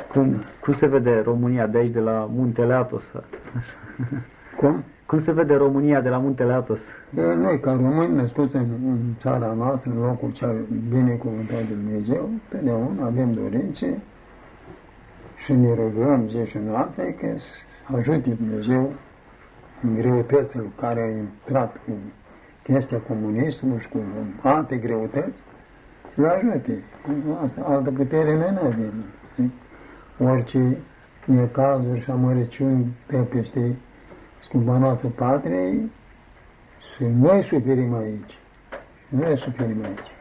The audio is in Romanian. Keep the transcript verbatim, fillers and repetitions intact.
Cum, cum se vede România de aici, de la Muntele Athos? Cum? Cum se vede România de la Muntele Athos? Noi, ca români născuți în, în țara noastră, în locul cel binecuvântat de Dumnezeu, totdeauna avem dorințe și ne rugăm zi și noapte că să ajute Dumnezeu în greutățile cu care a intrat cu chestia comunismului și cu alte greutăți, să le ajute. Asta, altă putere noi nu avem. Orice necazuri și amărăciuni pe peste scumpa noastră patrie, și noi suferim aici. Noi suferim aici.